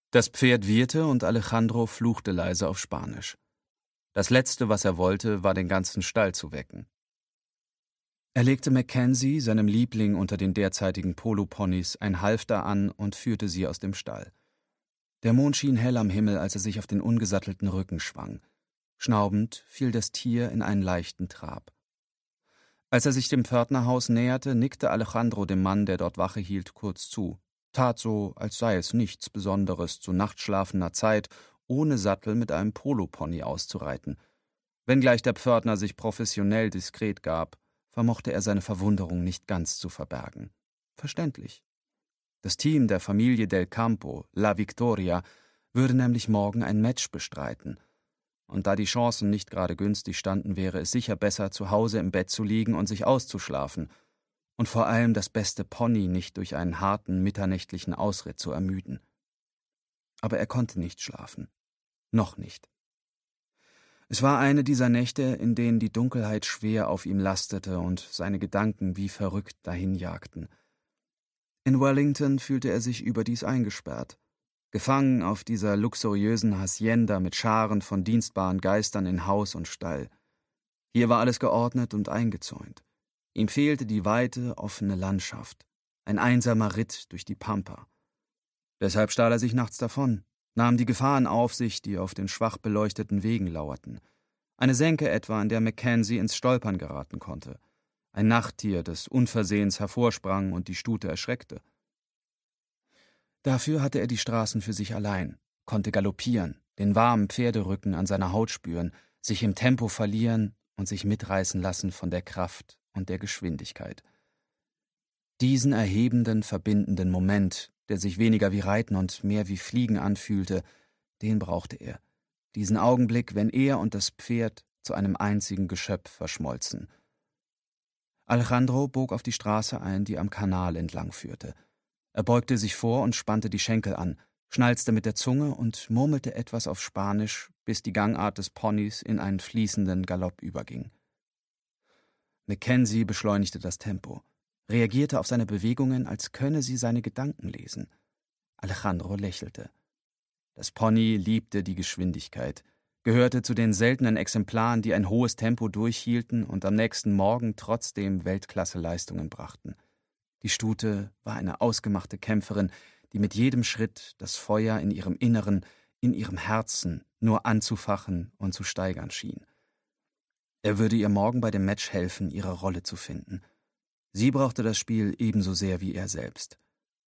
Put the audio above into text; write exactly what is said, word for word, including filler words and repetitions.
Das Pferd wieherte und Alejandro fluchte leise auf Spanisch. Das Letzte, was er wollte, war, den ganzen Stall zu wecken. Er legte Mackenzie, seinem Liebling unter den derzeitigen Poloponys, ein Halfter an und führte sie aus dem Stall. Der Mond schien hell am Himmel, als er sich auf den ungesattelten Rücken schwang. Schnaubend fiel das Tier in einen leichten Trab. Als er sich dem Pförtnerhaus näherte, nickte Alejandro dem Mann, der dort Wache hielt, kurz zu, tat so, als sei es nichts Besonderes, zu nachtschlafender Zeit ohne Sattel mit einem Polopony auszureiten. Wenngleich der Pförtner sich professionell diskret gab, vermochte er seine Verwunderung nicht ganz zu verbergen. Verständlich. Das Team der Familie del Campo, La Victoria, würde nämlich morgen ein Match bestreiten. Und da die Chancen nicht gerade günstig standen, wäre es sicher besser, zu Hause im Bett zu liegen und sich auszuschlafen. Und vor allem das beste Pony nicht durch einen harten, mitternächtlichen Ausritt zu ermüden. Aber er konnte nicht schlafen. Noch nicht. Es war eine dieser Nächte, in denen die Dunkelheit schwer auf ihm lastete und seine Gedanken wie verrückt dahinjagten. In Wellington fühlte er sich überdies eingesperrt, gefangen auf dieser luxuriösen Hacienda mit Scharen von dienstbaren Geistern in Haus und Stall. Hier war alles geordnet und eingezäunt. Ihm fehlte die weite, offene Landschaft, ein einsamer Ritt durch die Pampa. Deshalb stahl er sich nachts davon, nahm die Gefahren auf sich, die auf den schwach beleuchteten Wegen lauerten. Eine Senke etwa, an der Mackenzie ins Stolpern geraten konnte. Ein Nachttier, das unversehens hervorsprang und die Stute erschreckte. Dafür hatte er die Straßen für sich allein, konnte galoppieren, den warmen Pferderücken an seiner Haut spüren, sich im Tempo verlieren und sich mitreißen lassen von der Kraft und der Geschwindigkeit. Diesen erhebenden, verbindenden Moment, der sich weniger wie Reiten und mehr wie Fliegen anfühlte, den brauchte er. Diesen Augenblick, wenn er und das Pferd zu einem einzigen Geschöpf verschmolzen. Alejandro bog auf die Straße ein, die am Kanal entlang führte. Er beugte sich vor und spannte die Schenkel an, schnalzte mit der Zunge und murmelte etwas auf Spanisch, bis die Gangart des Ponys in einen fließenden Galopp überging. Mackenzie beschleunigte das Tempo, reagierte auf seine Bewegungen, als könne sie seine Gedanken lesen. Alejandro lächelte. Das Pony liebte die Geschwindigkeit, gehörte zu den seltenen Exemplaren, die ein hohes Tempo durchhielten und am nächsten Morgen trotzdem Weltklasse-Leistungen brachten. Die Stute war eine ausgemachte Kämpferin, die mit jedem Schritt das Feuer in ihrem Inneren, in ihrem Herzen nur anzufachen und zu steigern schien. Er würde ihr morgen bei dem Match helfen, ihre Rolle zu finden. Sie brauchte das Spiel ebenso sehr wie er selbst.